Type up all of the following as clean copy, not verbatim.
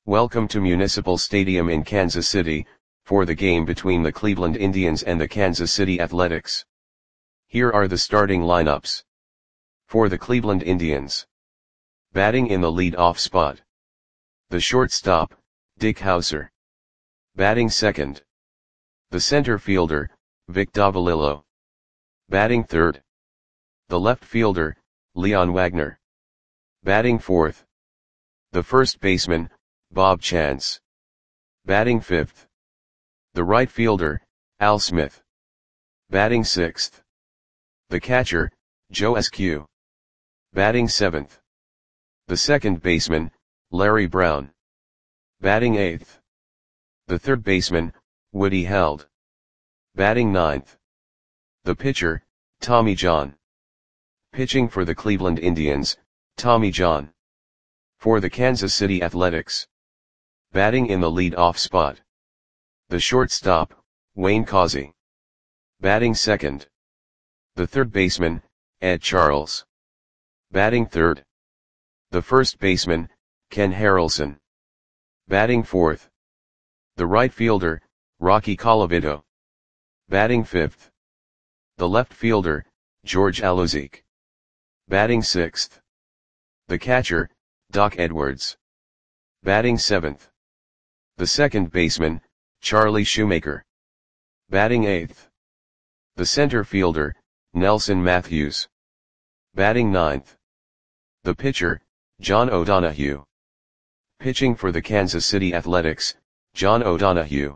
Welcome to Municipal Stadium in Kansas City, for the game between the Cleveland Indians and the Kansas City Athletics. Here are the starting lineups. For the Cleveland Indians. Batting in the lead-off spot. The shortstop, Dick Howser. Batting second. The center fielder, Vic Davalillo. Batting third. The left fielder, Leon Wagner. Batting fourth. The first baseman, Bob Chance. Batting fifth. The right fielder, Al Smith. Batting sixth. The catcher, Joe Askew. Batting seventh. The second baseman, Larry Brown. Batting eighth. The third baseman, Woody Held. Batting ninth. The pitcher, Tommy John. Pitching for the Cleveland Indians, Tommy John. For the Kansas City Athletics. Batting in the lead-off spot. The shortstop, Wayne Causey. Batting second. The third baseman, Ed Charles. Batting third. The first baseman, Ken Harrelson. Batting fourth. The right fielder, Rocky Colavito. Batting fifth. The left fielder, George Alozique. Batting sixth. The catcher, Doc Edwards. Batting seventh. The second baseman, Charlie Shoemaker. Batting eighth. The center fielder, Nelson Matthews. Batting ninth. The pitcher, John O'Donohue. Pitching for the Kansas City Athletics, John O'Donohue.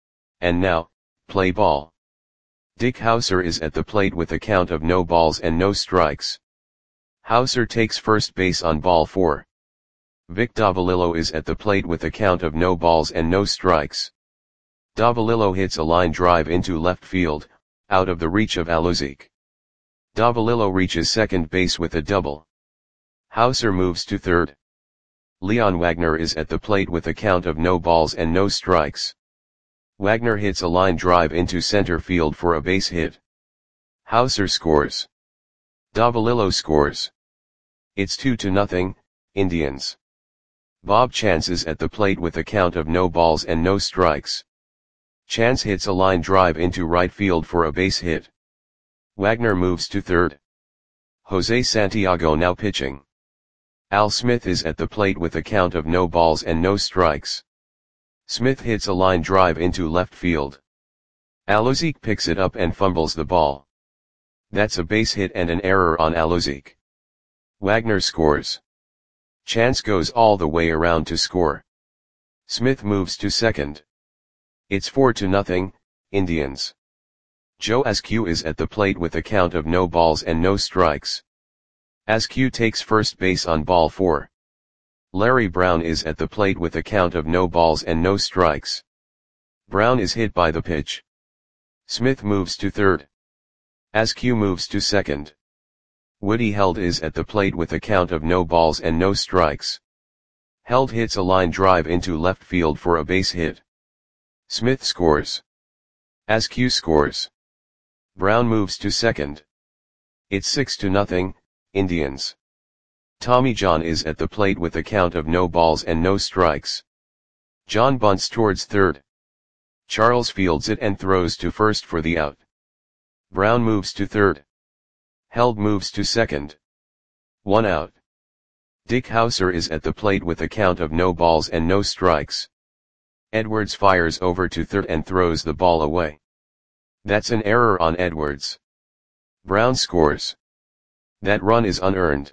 And now, play ball. Dick Howser is at the plate with a count of no balls and no strikes. Howser takes first base on ball 4. Vic Davalillo is at the plate with a count of no balls and no strikes. Davalillo hits a line drive into left field, out of the reach of Alozique. Davalillo reaches second base with a double. Howser moves to third. Leon Wagner is at the plate with a count of no balls and no strikes. Wagner hits a line drive into center field for a base hit. Howser scores. Davalillo scores. It's 2-0, Indians. Bob Chance is at the plate with a count of no balls and no strikes. Chance hits a line drive into right field for a base hit. Wagner moves to third. Jose Santiago now pitching. Al Smith is at the plate with a count of no balls and no strikes. Smith hits a line drive into left field. Alozique picks it up and fumbles the ball. That's a base hit and an error on Alozique. Wagner scores. Chance goes all the way around to score. Smith moves to second. It's 4-0, Indians. Joe Askew is at the plate with a count of no balls and no strikes. Askew takes first base on ball 4. Larry Brown is at the plate with a count of no balls and no strikes. Brown is hit by the pitch. Smith moves to third. Askew moves to second. Woody Held is at the plate with a count of no balls and no strikes. Held hits a line drive into left field for a base hit. Smith scores. Askew scores. Brown moves to second. It's 6-0, Indians. Tommy John is at the plate with a count of no balls and no strikes. John bunts towards third. Charles fields it and throws to first for the out. Brown moves to third. Held moves to second. 1 out. Dick Howser is at the plate with a count of no balls and no strikes. Edwards fires over to third and throws the ball away. That's an error on Edwards. Brown scores. That run is unearned.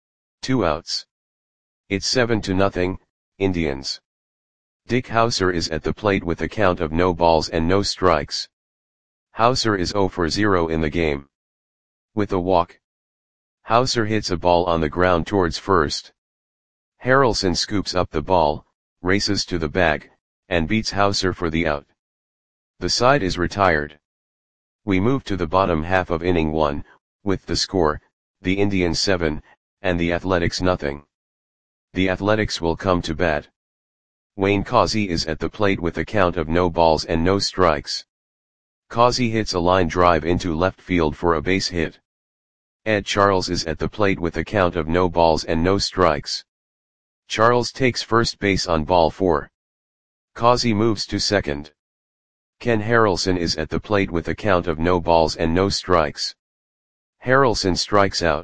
2 outs. It's 7-0, Indians. Dick Howser is at the plate with a count of no balls and no strikes. Howser is 0 for 0 in the game. With a walk. Howser hits a ball on the ground towards first. Harrelson scoops up the ball, races to the bag, and beats Howser for the out. The side is retired. We move to the bottom half of inning 1, with the score, the Indians 7, and the Athletics nothing. The Athletics will come to bat. Wayne Causey is at the plate with a count of no balls and no strikes. Causey hits a line drive into left field for a base hit. Ed Charles is at the plate with a count of no balls and no strikes. Charles takes first base on ball 4. Causey moves to second. Ken Harrelson is at the plate with a count of no balls and no strikes. Harrelson strikes out.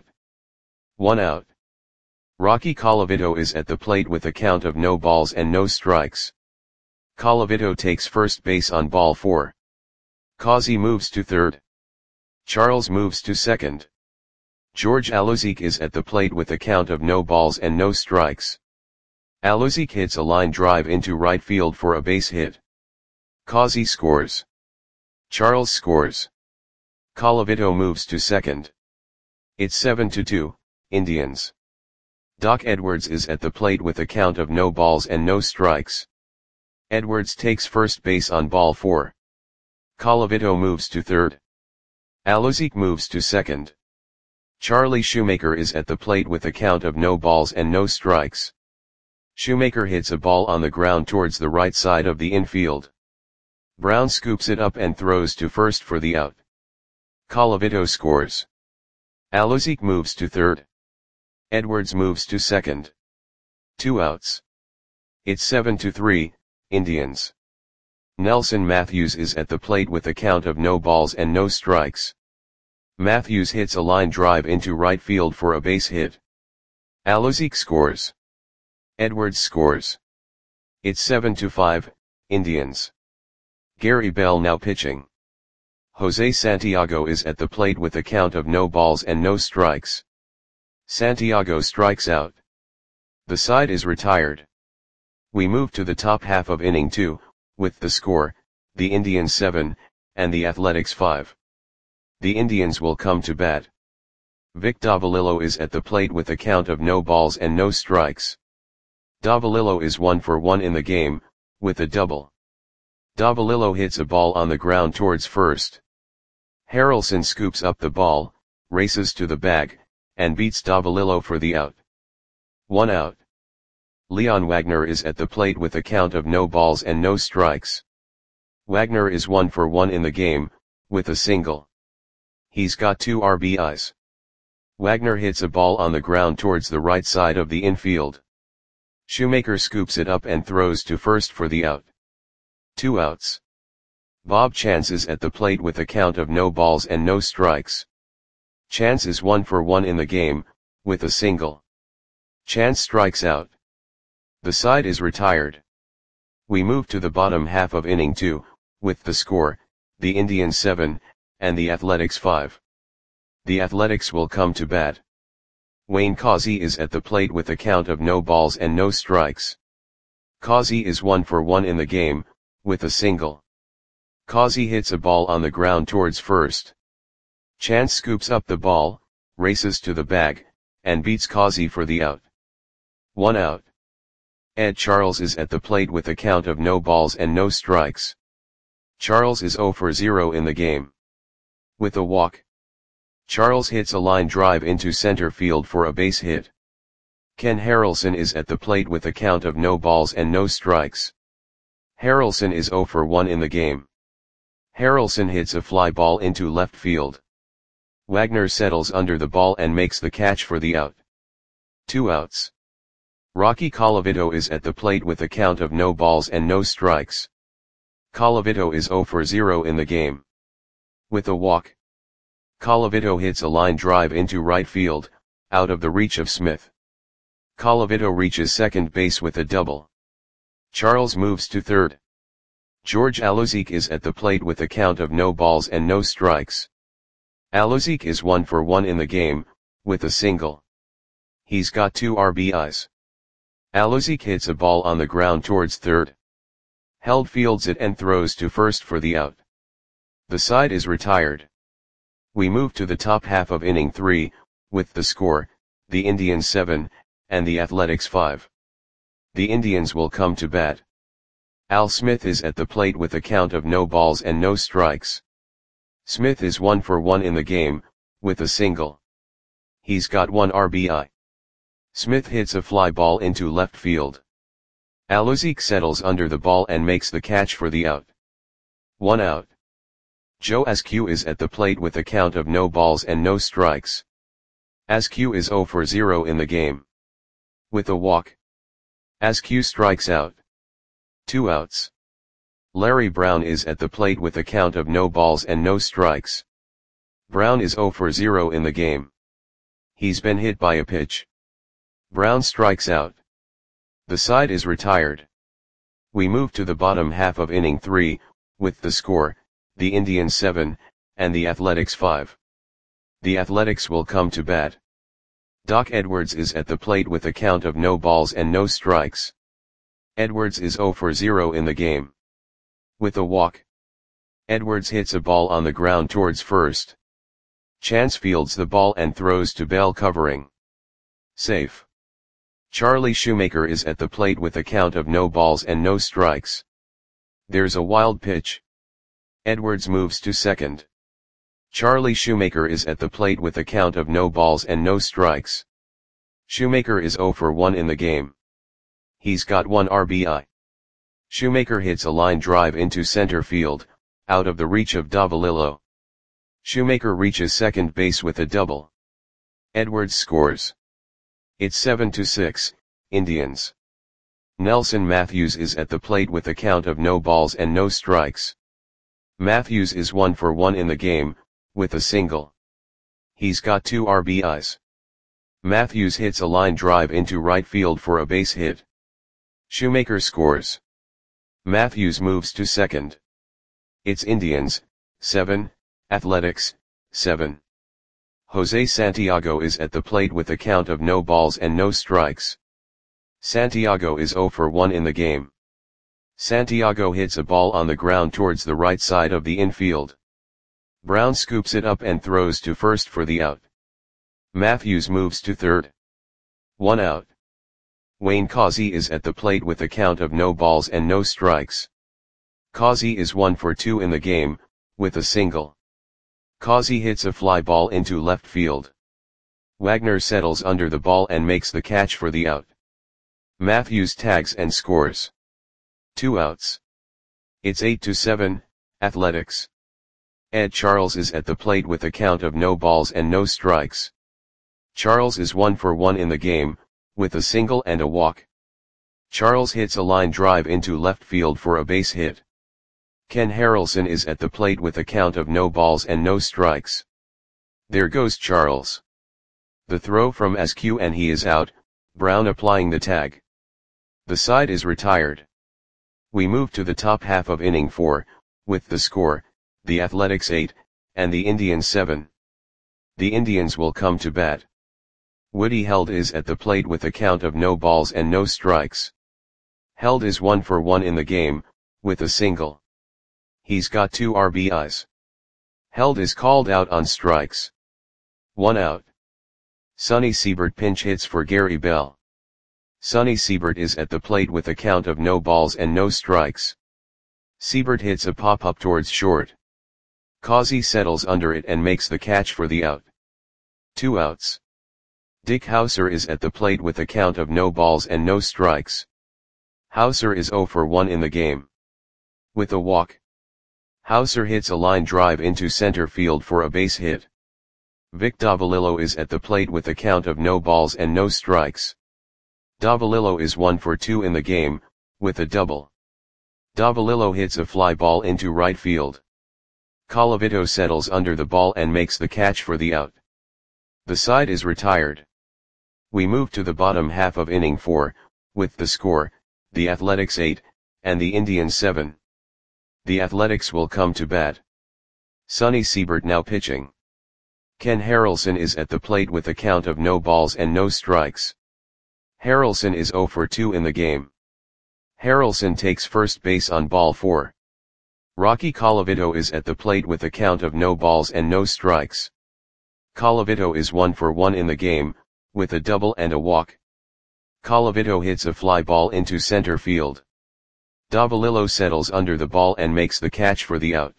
1 out. Rocky Colavito is at the plate with a count of no balls and no strikes. Colavito takes first base on ball 4. Causey moves to third. Charles moves to second. George Alozique is at the plate with a count of no balls and no strikes. Alozique hits a line drive into right field for a base hit. Causey scores. Charles scores. Colavito moves to second. It's 7-2, Indians. Doc Edwards is at the plate with a count of no balls and no strikes. Edwards takes first base on ball 4. Colavito moves to third. Alozique moves to second. Charlie Shoemaker is at the plate with a count of no balls and no strikes. Shoemaker hits a ball on the ground towards the right side of the infield. Brown scoops it up and throws to first for the out. Colavito scores. Alozique moves to third. Edwards moves to second. 2 outs. It's 7-3, Indians. Nelson Matthews is at the plate with a count of no balls and no strikes. Matthews hits a line drive into right field for a base hit. Alozique scores. Edwards scores. It's 7-5, Indians. Gary Bell now pitching. Jose Santiago is at the plate with a count of no balls and no strikes. Santiago strikes out. The side is retired. We move to the top half of inning 2, with the score, the Indians 7, and the Athletics 5. The Indians will come to bat. Vic Davalillo is at the plate with a count of no balls and no strikes. Davalillo is 1 for 1 in the game, with a double. Davalillo hits a ball on the ground towards first. Harrelson scoops up the ball, races to the bag, and beats Davalillo for the out. 1 out. Leon Wagner is at the plate with a count of no balls and no strikes. Wagner is 1 for 1 in the game, with a single. He's got 2 RBIs. Wagner hits a ball on the ground towards the right side of the infield. Shoemaker scoops it up and throws to first for the out. 2 outs. Bob Chance is at the plate with a count of no balls and no strikes. Chance is 1 for 1 in the game, with a single. Chance strikes out. The side is retired. We move to the bottom half of inning 2, with the score, the Indians 7, and the Athletics 5. The Athletics will come to bat. Wayne Causey is at the plate with a count of no balls and no strikes. Causey is 1 for 1 in the game, with a single. Causey hits a ball on the ground towards first. Chance scoops up the ball, races to the bag, and beats Causey for the out. 1 out. Ed Charles is at the plate with a count of no balls and no strikes. Charles is 0 for 0 in the game. With a walk. Charles hits a line drive into center field for a base hit. Ken Harrelson is at the plate with a count of no balls and no strikes. Harrelson is 0 for 1 in the game. Harrelson hits a fly ball into left field. Wagner settles under the ball and makes the catch for the out. 2 outs. Rocky Colavito is at the plate with a count of no balls and no strikes. Colavito is 0 for 0 in the game. With a walk. Colavito hits a line drive into right field, out of the reach of Smith. Colavito reaches second base with a double. Charles moves to third. George Alozique is at the plate with a count of no balls and no strikes. Alozique is 1 for 1 in the game, with a single. He's got 2 RBIs. Alozique hits a ball on the ground towards third. Held fields it and throws to first for the out. The side is retired. We move to the top half of inning 3, with the score, the Indians 7, and the Athletics 5. The Indians will come to bat. Al Smith is at the plate with a count of no balls and no strikes. Smith is 1 for 1 in the game, with a single. He's got 1 RBI. Smith hits a fly ball into left field. Alozique settles under the ball and makes the catch for the out. 1 out. Joe Askew is at the plate with a count of no balls and no strikes. Askew is 0 for 0 in the game. With a walk. Askew strikes out. 2 outs. Larry Brown is at the plate with a count of no balls and no strikes. Brown is 0 for 0 in the game. He's been hit by a pitch. Brown strikes out. The side is retired. We move to the bottom half of inning 3, with the score, the Indians 7, and the Athletics 5. The Athletics will come to bat. Doc Edwards is at the plate with a count of no balls and no strikes. Edwards is 0 for 0 in the game. With a walk. Edwards hits a ball on the ground towards first. Chance fields the ball and throws to Bell covering. Safe. Charlie Shoemaker is at the plate with a count of no balls and no strikes. There's a wild pitch. Edwards moves to second. Charlie Shoemaker is at the plate with a count of no balls and no strikes. Shoemaker is 0 for 1 in the game. He's got 1 RBI. Shoemaker hits a line drive into center field, out of the reach of Davalillo. Shoemaker reaches second base with a double. Edwards scores. It's 7-6, Indians. Nelson Matthews is at the plate with a count of no balls and no strikes. Matthews is 1 for 1 in the game, with a single. He's got 2 RBIs. Matthews hits a line drive into right field for a base hit. Shoemaker scores. Matthews moves to second. It's Indians, 7, Athletics, 7. Jose Santiago is at the plate with a count of no balls and no strikes. Santiago is 0 for 1 in the game. Santiago hits a ball on the ground towards the right side of the infield. Brown scoops it up and throws to first for the out. Matthews moves to third. 1 out. Wayne Causey is at the plate with a count of no balls and no strikes. Causey is 1 for 2 in the game, with a single. Causey hits a fly ball into left field. Wagner settles under the ball and makes the catch for the out. Matthews tags and scores. 2 outs. It's 8-7, Athletics. Ed Charles is at the plate with a count of no balls and no strikes. Charles is 1 for 1 in the game, with a single and a walk. Charles hits a line drive into left field for a base hit. Ken Harrelson is at the plate with a count of no balls and no strikes. There goes Charles. The throw from Askew and he is out, Brown applying the tag. The side is retired. We move to the top half of inning 4, with the score, the Athletics 8, and the Indians 7. The Indians will come to bat. Woody Held is at the plate with a count of no balls and no strikes. Held is 1 for 1 in the game, with a single. He's got 2 RBIs. Held is called out on strikes. 1 out. Sonny Siebert pinch hits for Gary Bell. Sonny Siebert is at the plate with a count of no balls and no strikes. Siebert hits a pop-up towards short. Causey settles under it and makes the catch for the out. 2 outs. Dick Hauser is at the plate with a count of no balls and no strikes. Hauser is 0 for 1 in the game. With a walk. Hauser hits a line drive into center field for a base hit. Vic Davalillo is at the plate with a count of no balls and no strikes. Davalillo is 1 for 2 in the game, with a double. Davalillo hits a fly ball into right field. Colavito settles under the ball and makes the catch for the out. The side is retired. We move to the bottom half of inning 4, with the score, the Athletics 8, and the Indians 7. The Athletics will come to bat. Sonny Siebert now pitching. Ken Harrelson is at the plate with a count of no balls and no strikes. Harrelson is 0 for 2 in the game. Harrelson takes first base on ball 4. Rocky Colavito is at the plate with a count of no balls and no strikes. Colavito is 1 for 1 in the game, with a double and a walk. Colavito hits a fly ball into center field. Davalillo settles under the ball and makes the catch for the out.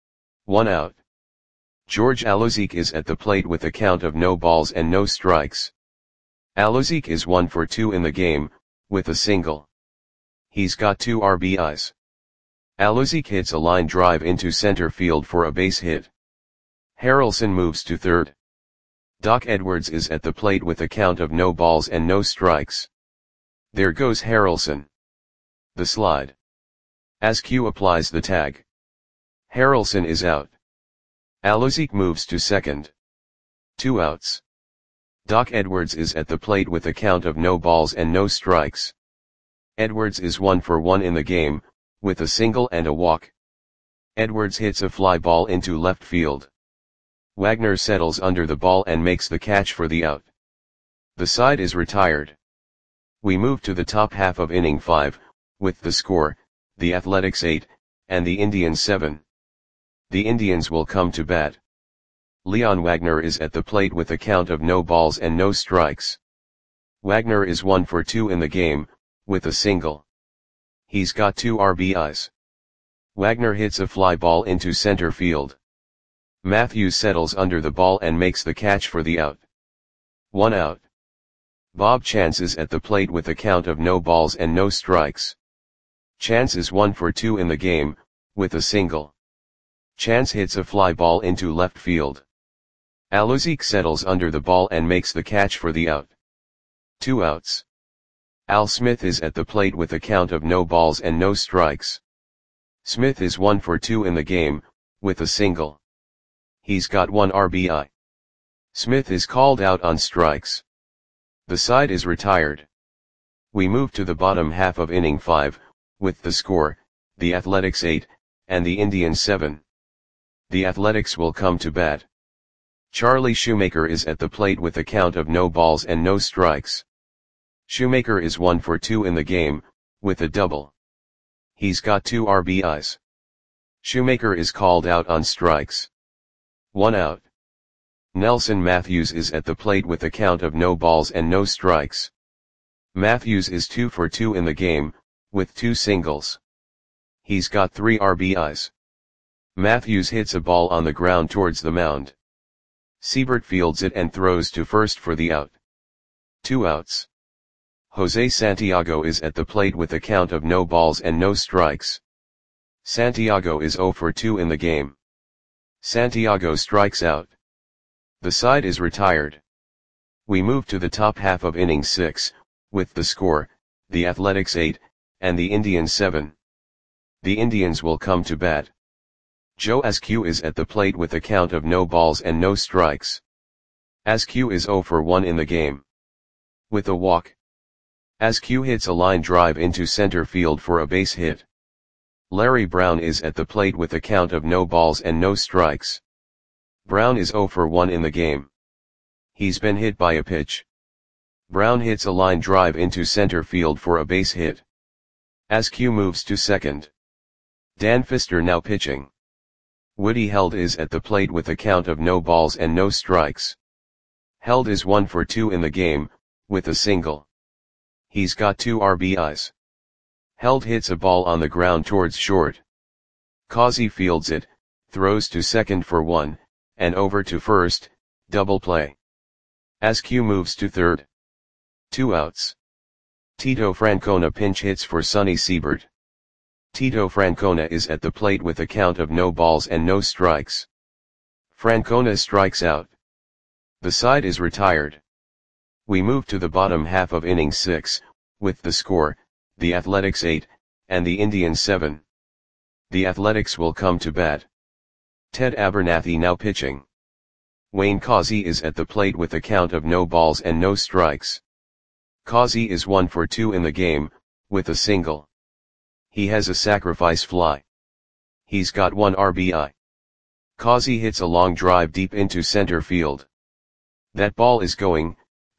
1 out. George Alozique is at the plate with a count of no balls and no strikes. Alozique is 1 for 2 in the game, with a single. He's got 2 RBIs. Alozique hits a line drive into center field for a base hit. Harrelson moves to third. Doc Edwards is at the plate with a count of no balls and no strikes. There goes Harrelson. The slide. Askew applies the tag. Harrelson is out. Alozic moves to second. 2 outs. Doc Edwards is at the plate with a count of no balls and no strikes. Edwards is 1 for 1 in the game, with a single and a walk. Edwards hits a fly ball into left field. Wagner settles under the ball and makes the catch for the out. The side is retired. We move to the top half of inning 5, with the score, the Athletics 8, and the Indians 7. The Indians will come to bat. Leon Wagner is at the plate with a count of no balls and no strikes. Wagner is 1 for 2 in the game, with a single. He's got 2 RBIs. Wagner hits a fly ball into center field. Matthews settles under the ball and makes the catch for the out. 1 out. Bob Chance is at the plate with a count of no balls and no strikes. Chance is 1 for 2 in the game, with a single. Chance hits a fly ball into left field. Alozic settles under the ball and makes the catch for the out. 2 outs. Al Smith is at the plate with a count of no balls and no strikes. Smith is 1 for 2 in the game, with a single. He's got 1 RBI. Smith is called out on strikes. The side is retired. We move to the bottom half of inning 5, with the score, the Athletics 8, and the Indians 7. The Athletics will come to bat. Charlie Shoemaker is at the plate with a count of no balls and no strikes. Shoemaker is 1 for 2 in the game, with a double. He's got 2 RBIs. Shoemaker is called out on strikes. 1 out. Nelson Matthews is at the plate with a count of no balls and no strikes. Matthews is 2 for 2 in the game, with 2 singles. He's got 3 RBIs. Matthews hits a ball on the ground towards the mound. Siebert fields it and throws to first for the out. 2 outs. Jose Santiago is at the plate with a count of no balls and no strikes. Santiago is 0 for 2 in the game. Santiago strikes out. The side is retired. We move to the top half of inning 6, with the score, the Athletics 8, and the Indians 7. The Indians will come to bat. Joe Askew is at the plate with a count of no balls and no strikes. Askew is 0 for 1 in the game. With a walk. Askew hits a line drive into center field for a base hit. Larry Brown is at the plate with a count of no balls and no strikes. Brown is 0 for 1 in the game. He's been hit by a pitch. Brown hits a line drive into center field for a base hit. Askew moves to second. Dan Pfister now pitching. Woody Held is at the plate with a count of no balls and no strikes. Held is 1 for 2 in the game, with a single. He's got 2 RBIs. Held hits a ball on the ground towards short. Causey fields it, throws to second for 1, and over to first, double play. Askew moves to third. 2 outs. Tito Francona pinch hits for Sonny Siebert. Tito Francona is at the plate with a count of no balls and no strikes. Francona strikes out. The side is retired. We move to the bottom half of inning 6, with the score, the Athletics 8, and the Indians 7. The Athletics will come to bat. Ted Abernathy now pitching. Wayne Causey is at the plate with a count of no balls and no strikes. Causey is 1 for 2 in the game, with a single. He has a sacrifice fly. He's got 1 RBI. Causey hits a long drive deep into center field. That ball is gone.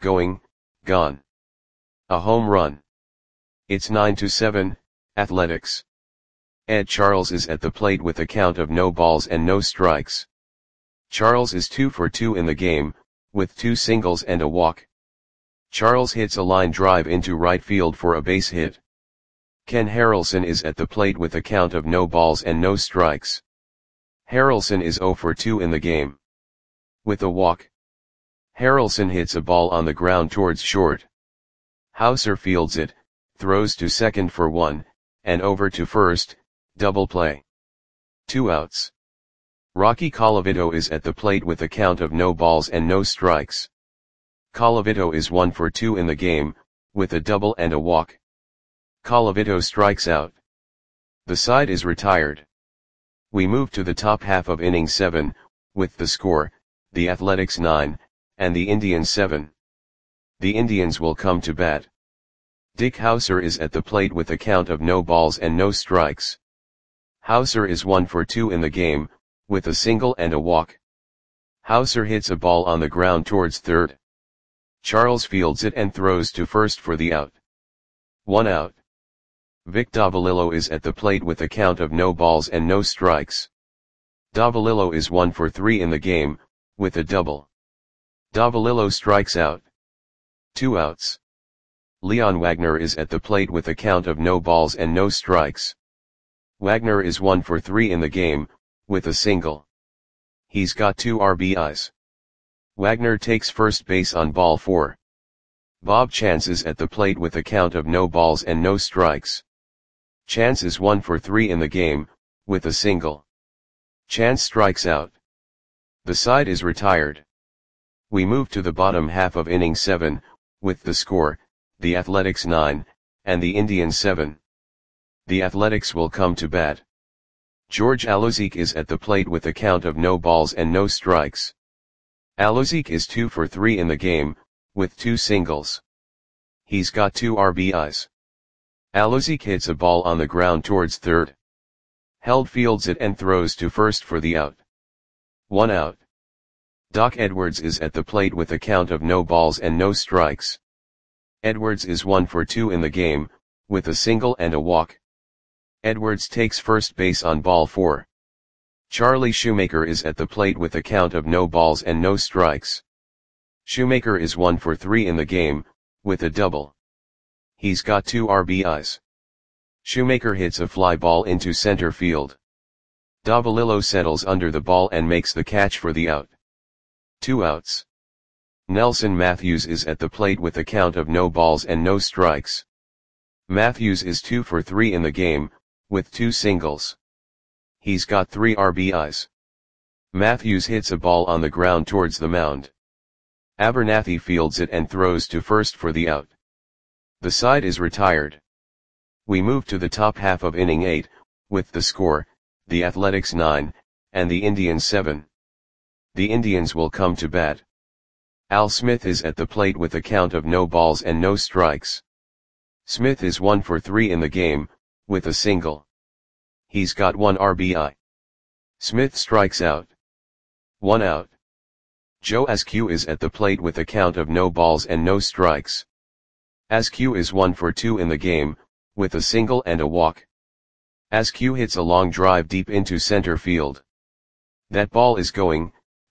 A home run. It's 9-7, Athletics. Ed Charles is at the plate with a count of no balls and no strikes. Charles is 2 for 2 in the game, with 2 singles and a walk. Charles hits a line drive into right field for a base hit. Ken Harrelson is at the plate with a count of no balls and no strikes. Harrelson is 0 for 2 in the game. With a walk. Harrelson hits a ball on the ground towards short. Hauser fields it, throws to second for 1, and over to first, double play. 2 outs. Rocky Colavito is at the plate with a count of no balls and no strikes. Colavito is 1 for 2 in the game, with a double and a walk. Colavito strikes out. The side is retired. We move to the top half of inning 7, with the score, the Athletics 9, and the Indians 7. The Indians will come to bat. Dick Hauser is at the plate with a count of no balls and no strikes. Hauser is 1 for 2 in the game, with a single and a walk. Hauser hits a ball on the ground towards third. Charles fields it and throws to first for the out. 1 out. Vic Davalillo is at the plate with a count of no balls and no strikes. Davalillo is 1 for 3 in the game, with a double. Davalillo strikes out. 2 outs. Leon Wagner is at the plate with a count of no balls and no strikes. Wagner is 1 for 3 in the game, with a single. He's got 2 RBIs. Wagner takes first base on ball 4. Bob Chance is at the plate with a count of no balls and no strikes. Chance is 1 for 3 in the game, with a single. Chance strikes out. The side is retired. We move to the bottom half of inning 7, with the score, the Athletics 9, and the Indians 7. The Athletics will come to bat. George Alozique is at the plate with a count of no balls and no strikes. Alozique is 2 for 3 in the game, with 2 singles. He's got 2 RBIs. Alozique hits a ball on the ground towards third. Held fields it and throws to first for the out. 1 out. Doc Edwards is at the plate with a count of no balls and no strikes. Edwards is 1 for 2 in the game, with a single and a walk. Edwards takes first base on ball 4. Charlie Shoemaker is at the plate with a count of no balls and no strikes. Shoemaker is 1 for 3 in the game, with a double. He's got 2 RBIs. Shoemaker hits a fly ball into center field. Davalillo settles under the ball and makes the catch for the out. 2 outs. Nelson Matthews is at the plate with a count of no balls and no strikes. Matthews is 2 for 3 in the game, with 2 singles. He's got 3 RBIs. Matthews hits a ball on the ground towards the mound. Abernathy fields it and throws to first for the out. The side is retired. We move to the top half of inning 8, with the score, the Athletics 9, and the Indians 7. The Indians will come to bat. Al Smith is at the plate with a count of no balls and no strikes. Smith is 1 for 3 in the game, with a single. He's got 1 RBI. Smith strikes out. 1 out. Joe Askew is at the plate with a count of no balls and no strikes. Askew is 1 for 2 in the game, with a single and a walk. Askew hits a long drive deep into center field. That ball is gone.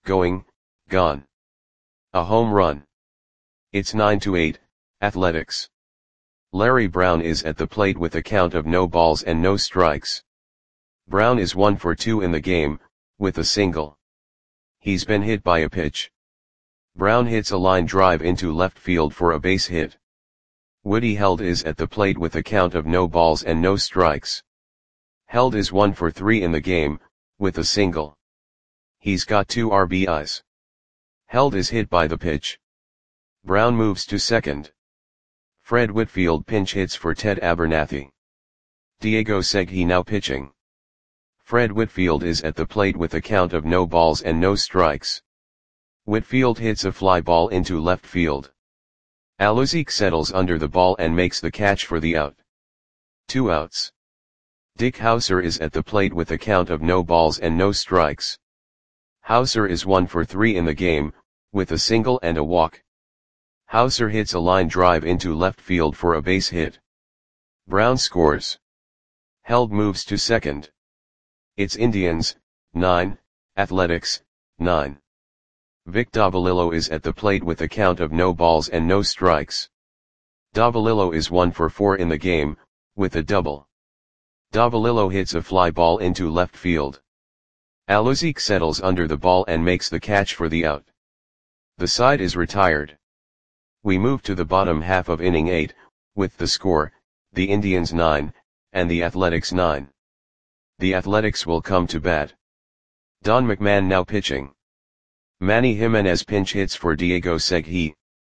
A home run. It's 9-8, Athletics. Larry Brown is at the plate with a count of no balls and no strikes. Brown is 1 for 2 in the game, with a single. He's been hit by a pitch. Brown hits a line drive into left field for a base hit. Woody Held is at the plate with a count of no balls and no strikes. Held is 1 for 3 in the game, with a single. He's got 2 RBIs. Held is hit by the pitch. Brown moves to second. Fred Whitfield pinch hits for Ted Abernathy. Diego Segui now pitching. Fred Whitfield is at the plate with a count of no balls and no strikes. Whitfield hits a fly ball into left field. Alozique settles under the ball and makes the catch for the out. 2 outs. Dick Hauser is at the plate with a count of no balls and no strikes. Hauser is 1 for 3 in the game, with a single and a walk. Hauser hits a line drive into left field for a base hit. Brown scores. Held moves to second. It's Indians, 9, Athletics, 9. Vic Davalillo is at the plate with a count of no balls and no strikes. Davalillo is 1 for 4 in the game, with a double. Davalillo hits a fly ball into left field. Alozique settles under the ball and makes the catch for the out. The side is retired. We move to the bottom half of inning 8, with the score, the Indians 9, and the Athletics 9. The Athletics will come to bat. Don McMahon now pitching. Manny Jimenez pinch hits for Diego Segui.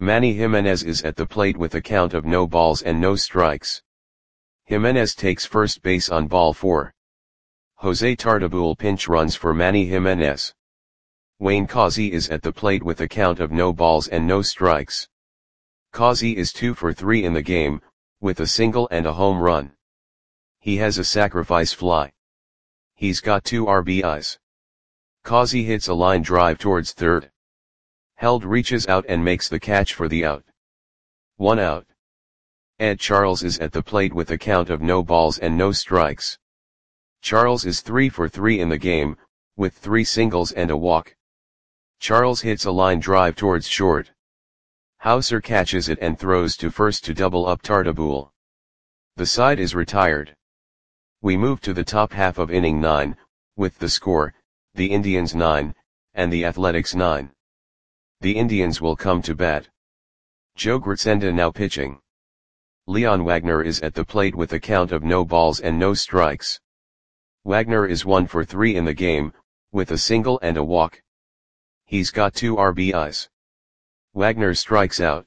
Manny Jimenez is at the plate with a count of no balls and no strikes. Jimenez takes first base on ball 4. Jose Tartabull pinch runs for Manny Jimenez. Wayne Causey is at the plate with a count of no balls and no strikes. Causey is 2 for 3 in the game, with a single and a home run. He has a sacrifice fly. He's got 2 RBIs. Causey hits a line drive towards third. Held reaches out and makes the catch for the out. 1 out. Ed Charles is at the plate with a count of no balls and no strikes. Charles is 3 for 3 in the game, with 3 singles and a walk. Charles hits a line drive towards short. Hauser catches it and throws to first to double up Tartabull. The side is retired. We move to the top half of inning 9, with the score, the Indians 9, and the Athletics 9. The Indians will come to bat. Joe Gritsenda now pitching. Leon Wagner is at the plate with a count of no balls and no strikes. Wagner is 1 for 3 in the game, with a single and a walk. He's got 2 RBIs. Wagner strikes out.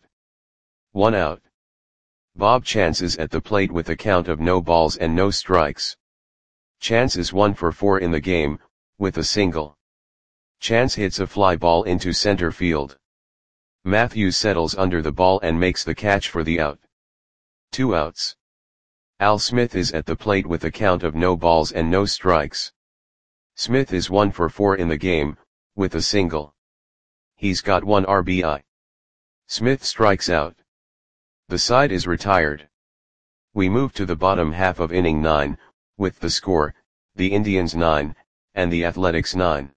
1 out. Bob Chance is at the plate with a count of no balls and no strikes. Chance is 1 for 4 in the game, with a single. Chance hits a fly ball into center field. Matthews settles under the ball and makes the catch for the out. 2 outs. Al Smith is at the plate with a count of no balls and no strikes. Smith is 1 for 4 in the game, with a single. He's got 1 RBI. Smith strikes out. The side is retired. We move to the bottom half of inning 9, with the score, the Indians 9, and the Athletics 9.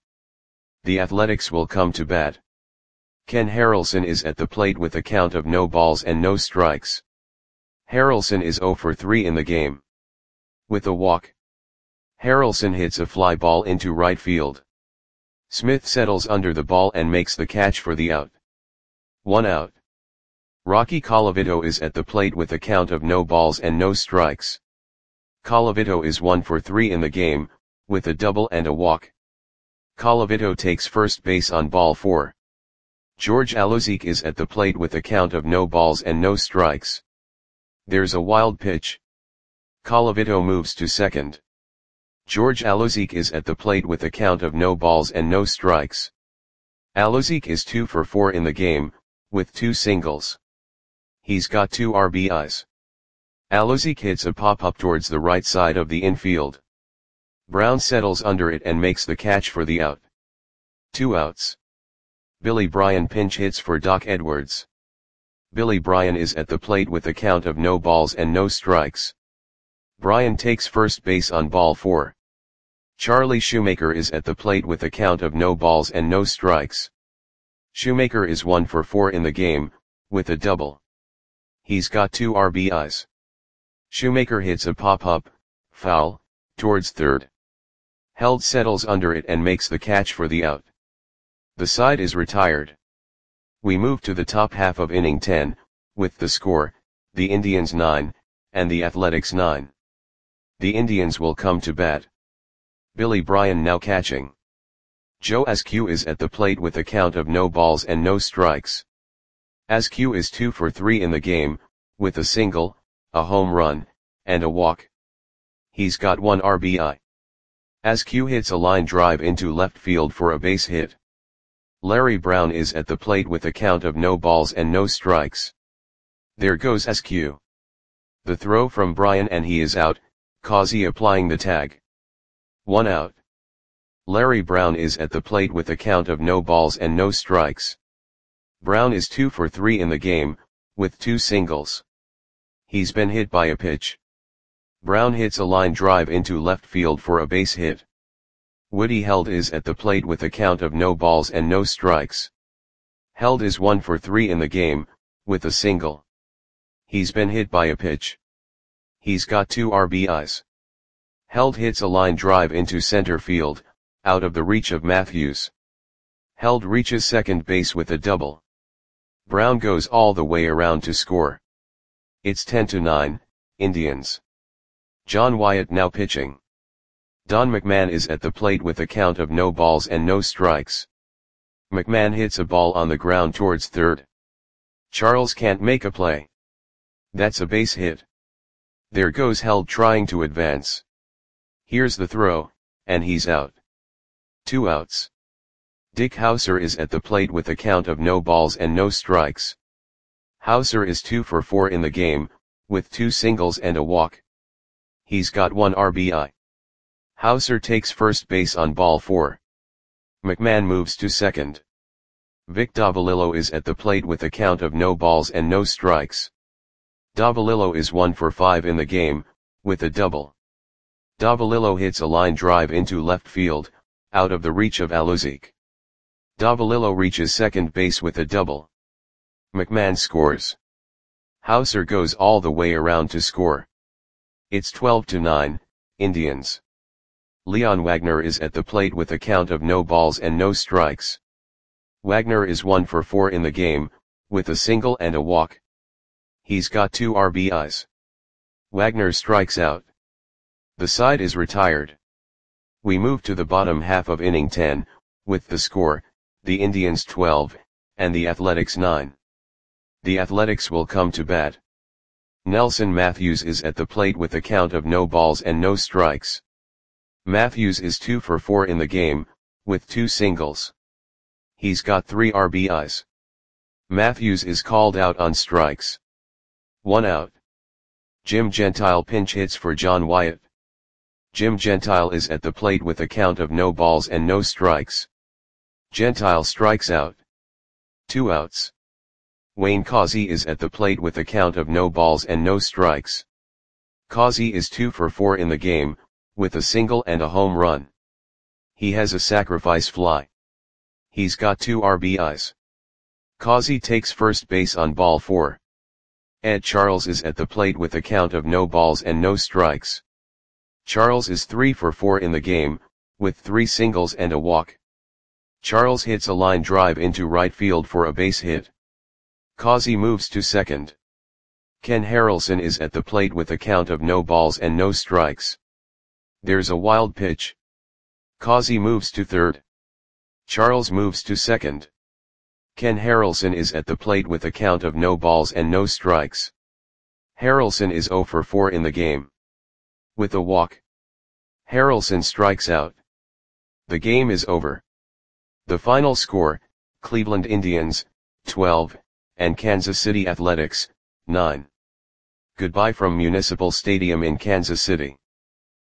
The Athletics will come to bat. Ken Harrelson is at the plate with a count of no balls and no strikes. Harrelson is 0 for 3 in the game. With a walk. Harrelson hits a fly ball into right field. Smith settles under the ball and makes the catch for the out. 1 out. Rocky Colavito is at the plate with a count of no balls and no strikes. Colavito is 1 for 3 in the game, with a double and a walk. Colavito takes first base on ball 4. George Alozique is at the plate with a count of no balls and no strikes. There's a wild pitch. Colavito moves to second. George Alozique is at the plate with a count of no balls and no strikes. Alozique is 2 for 4 in the game, with 2 singles. He's got 2 RBIs. Alozique hits a pop-up towards the right side of the infield. Brown settles under it and makes the catch for the out. 2 outs. Billy Bryan pinch hits for Doc Edwards. Billy Bryan is at the plate with a count of no balls and no strikes. Bryan takes first base on ball 4. Charlie Shoemaker is at the plate with a count of no balls and no strikes. Shoemaker is 1 for 4 in the game, with a double. He's got 2 RBIs. Shoemaker hits a pop-up, foul, towards third. Held settles under it and makes the catch for the out. The side is retired. We move to the top half of inning 10, with the score, the Indians 9, and the Athletics 9. The Indians will come to bat. Billy Bryan now catching. Joe Askew is at the plate with a count of no balls and no strikes. Askew is 2 for 3 in the game, with a single, a home run, and a walk. He's got 1 RBI. Askew hits a line drive into left field for a base hit. Larry Brown is at the plate with a count of no balls and no strikes. There goes Askew. The throw from Bryan and he is out, Causey applying the tag. 1 out. Larry Brown is at the plate with a count of no balls and no strikes. Brown is 2 for 3 in the game, with 2 singles. He's been hit by a pitch. Brown hits a line drive into left field for a base hit. Woody Held is at the plate with a count of no balls and no strikes. Held is 1 for 3 in the game, with a single. He's been hit by a pitch. He's got 2 RBIs. Held hits a line drive into center field, out of the reach of Matthews. Held reaches second base with a double. Brown goes all the way around to score. It's 10-9, Indians. John Wyatt now pitching. Don McMahon is at the plate with a count of no balls and no strikes. McMahon hits a ball on the ground towards third. Charles can't make a play. That's a base hit. There goes Held trying to advance. Here's the throw, and he's out. 2 outs. Dick Hauser is at the plate with a count of no balls and no strikes. Hauser is 2 for 4 in the game, with 2 singles and a walk. He's got 1 RBI. Hauser takes first base on ball 4. McMahon moves to second. Vic Davalillo is at the plate with a count of no balls and no strikes. Davalillo is 1 for 5 in the game, with a double. Davalillo hits a line drive into left field, out of the reach of Aluzik. Davalillo reaches second base with a double. McMahon scores. Hauser goes all the way around to score. It's 12-9, Indians. Leon Wagner is at the plate with a count of no balls and no strikes. Wagner is 1 for 4 in the game, with a single and a walk. He's got 2 RBIs. Wagner strikes out. The side is retired. We move to the bottom half of inning 10, with the score, the Indians 12, and the Athletics 9. The Athletics will come to bat. Nelson Matthews is at the plate with a count of no balls and no strikes. Matthews is 2 for 4 in the game, with 2 singles. He's got 3 RBIs. Matthews is called out on strikes. 1 out. Jim Gentile pinch hits for John Wyatt. Jim Gentile is at the plate with a count of no balls and no strikes. Gentile strikes out. 2 outs. Wayne Causey is at the plate with a count of no balls and no strikes. Causey is 2 for 4 in the game, with a single and a home run. He has a sacrifice fly. He's got 2 RBIs. Causey takes first base on ball 4. Ed Charles is at the plate with a count of no balls and no strikes. Charles is 3 for 4 in the game, with 3 singles and a walk. Charles hits a line drive into right field for a base hit. Causey moves to second. Ken Harrelson is at the plate with a count of no balls and no strikes. There's a wild pitch. Causey moves to third. Charles moves to second. Ken Harrelson is at the plate with a count of no balls and no strikes. Harrelson is 0 for 4 in the game. With a walk. Harrelson strikes out. The game is over. The final score, Cleveland Indians, 12, and Kansas City Athletics, 9. Goodbye from Municipal Stadium in Kansas City.